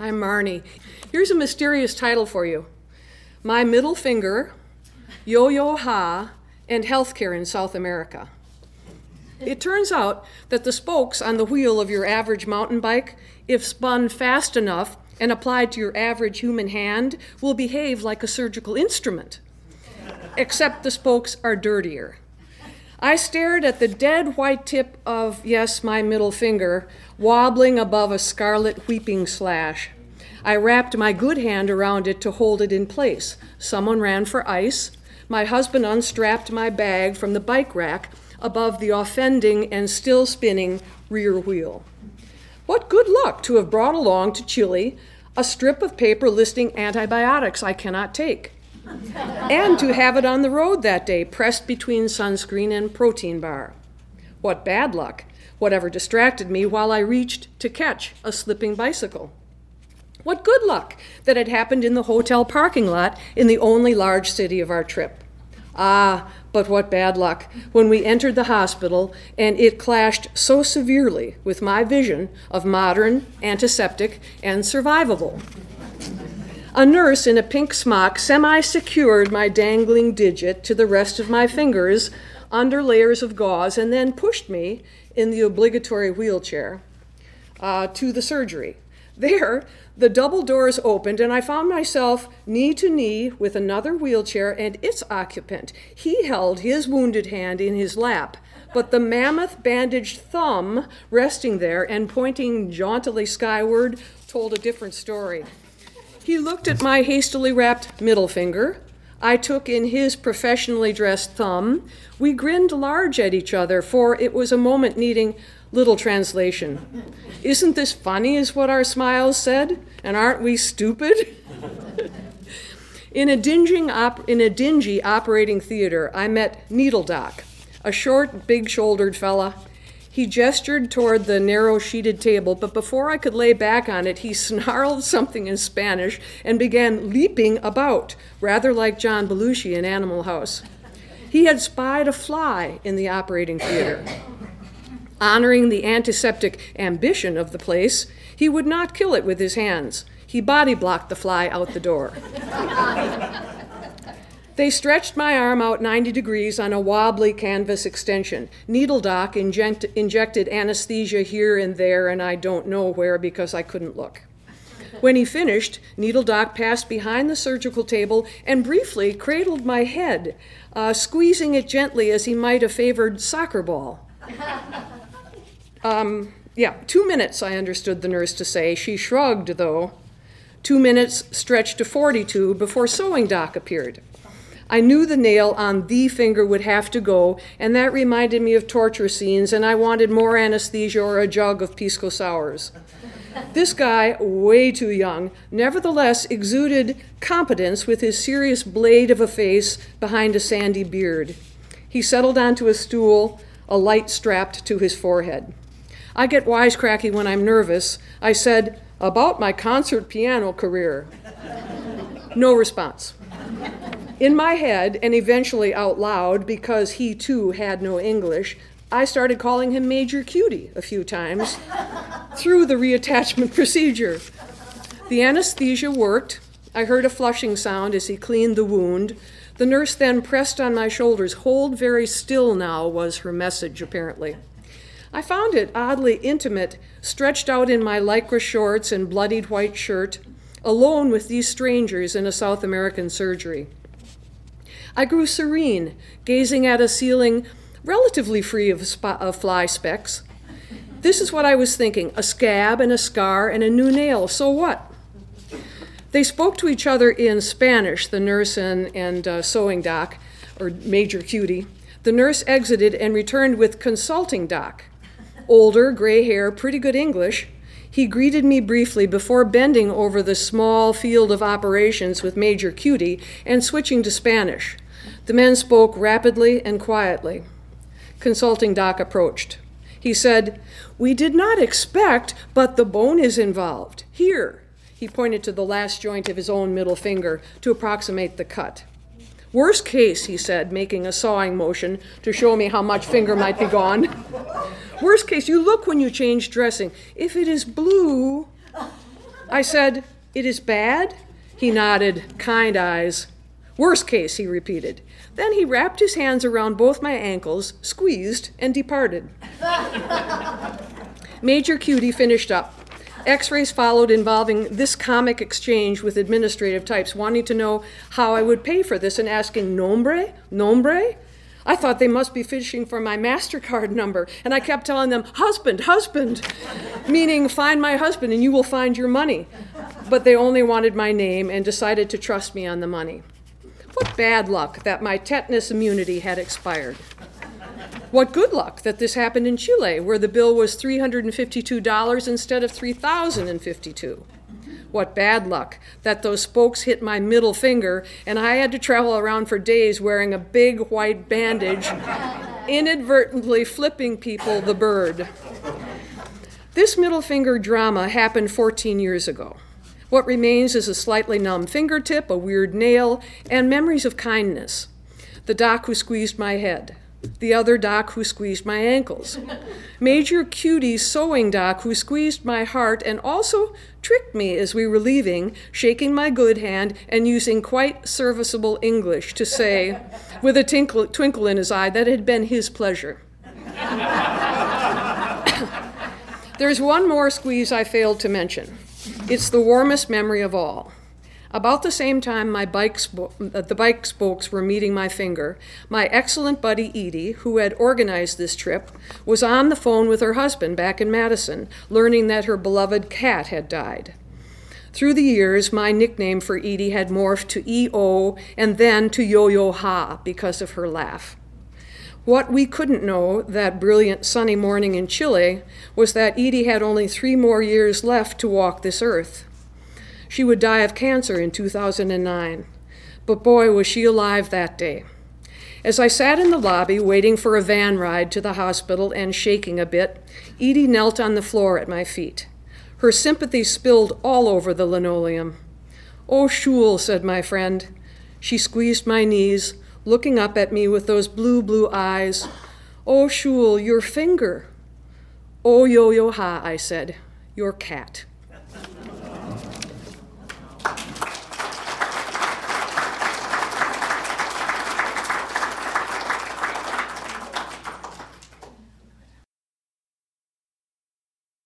I'm Marnie. Here's a mysterious title for you. My Middle Finger, Yo-Yo-Ha, and Healthcare in South America. It turns out that the spokes on the wheel of your average mountain bike, if spun fast enough and applied to your average human hand, will behave like a surgical instrument. Except the spokes are dirtier. I stared at the dead white tip of, yes, my middle finger, wobbling above a scarlet weeping slash. I wrapped my good hand around it to hold it in place. Someone ran for ice. My husband unstrapped my bag from the bike rack above the offending and still spinning rear wheel. What good luck to have brought along to Chile a strip of paper listing antibiotics I cannot take, and to have it on the road that day, pressed between sunscreen and protein bar. What bad luck, whatever distracted me while I reached to catch a slipping bicycle. What good luck that it happened in the hotel parking lot in the only large city of our trip. Ah, but what bad luck when we entered the hospital and it clashed so severely with my vision of modern, antiseptic, and survivable. A nurse in a pink smock semi-secured my dangling digit to the rest of my fingers under layers of gauze and then pushed me in the obligatory wheelchair to the surgery. There, the double doors opened and I found myself knee to knee with another wheelchair and its occupant. He held his wounded hand in his lap, but the mammoth bandaged thumb resting there and pointing jauntily skyward told a different story. He looked at my hastily wrapped middle finger. I took in his professionally dressed thumb. We grinned large at each other, for it was a moment needing little translation. Isn't this funny, is what our smiles said, and aren't we stupid? In a dingy operating theater, I met Needle Doc, a short, big-shouldered fella. He gestured toward the narrow-sheeted table, but before I could lay back on it, he snarled something in Spanish and began leaping about, rather like John Belushi in Animal House. He had spied a fly in the operating theater. Honoring the antiseptic ambition of the place, he would not kill it with his hands. He body-blocked the fly out the door. They stretched my arm out 90 degrees on a wobbly canvas extension. Needle Doc injected anesthesia here and there, and I don't know where because I couldn't look. When he finished, Needle Doc passed behind the surgical table and briefly cradled my head, squeezing it gently as he might a favored soccer ball. 2 minutes, I understood the nurse to say. She shrugged, though. 2 minutes stretched to 42 before Sewing Doc appeared. I knew the nail on the finger would have to go, and that reminded me of torture scenes, and I wanted more anesthesia or a jug of pisco sours. This guy, way too young, nevertheless exuded competence with his serious blade of a face behind a sandy beard. He settled onto a stool, a light strapped to his forehead. I get wisecracky when I'm nervous. I said, "About my concert piano career." No response. In my head, and eventually out loud, because he too had no English, I started calling him Major Cutie a few times through the reattachment procedure. The anesthesia worked. I heard a flushing sound as he cleaned the wound. The nurse then pressed on my shoulders. "Hold very still now," was her message, apparently. I found it oddly intimate, stretched out in my lycra shorts and bloodied white shirt, alone with these strangers in a South American surgery. I grew serene, gazing at a ceiling relatively free of fly specks. This is what I was thinking: a scab and a scar and a new nail, so what? They spoke to each other in Spanish, the nurse and Sewing Doc, or Major Cutie. The nurse exited and returned with Consulting Doc. Older, gray hair, pretty good English. He greeted me briefly before bending over the small field of operations with Major Cutie and switching to Spanish. The men spoke rapidly and quietly. Consulting Doc approached. He said, "We did not expect, but the bone is involved. Here." He pointed to the last joint of his own middle finger to approximate the cut. "Worst case," he said, making a sawing motion to show me how much finger might be gone. "Worst case, you look when you change dressing. If it is blue..." I said, "It is bad?" He nodded, kind eyes. "Worst case," he repeated. Then he wrapped his hands around both my ankles, squeezed, and departed. Major Cutie finished up. X-rays followed involving this comic exchange with administrative types wanting to know how I would pay for this and asking, "Nombre? Nombre?" I thought they must be fishing for my MasterCard number, and I kept telling them, "Husband, husband," meaning find my husband and you will find your money. But they only wanted my name and decided to trust me on the money. What bad luck that my tetanus immunity had expired. What good luck that this happened in Chile, where the bill was $352 instead of $3,052. What bad luck that those spokes hit my middle finger and I had to travel around for days wearing a big white bandage, inadvertently flipping people the bird. This middle finger drama happened 14 years ago. What remains is a slightly numb fingertip, a weird nail, and memories of kindness. The doc who squeezed my head. The other doc who squeezed my ankles. Major Cutie's sewing doc who squeezed my heart and also tricked me as we were leaving, shaking my good hand and using quite serviceable English to say, with a twinkle in his eye, that it had been his pleasure. There's one more squeeze I failed to mention. It's the warmest memory of all. About the same time the bike spokes were meeting my finger, my excellent buddy Edie, who had organized this trip, was on the phone with her husband back in Madison, learning that her beloved cat had died. Through the years, my nickname for Edie had morphed to E.O. and then to Yo-Yo Ha because of her laugh. What we couldn't know that brilliant sunny morning in Chile was that Edie had only 3 more years left to walk this earth. She would die of cancer in 2009, but boy, was she alive that day. As I sat in the lobby waiting for a van ride to the hospital and shaking a bit, Edie knelt on the floor at my feet. Her sympathy spilled all over the linoleum. "Oh, Shul," said my friend. She squeezed my knees, looking up at me with those blue eyes. "Oh, Shul, your finger." "Oh, Yo-Yo Ha," I said, "your cat."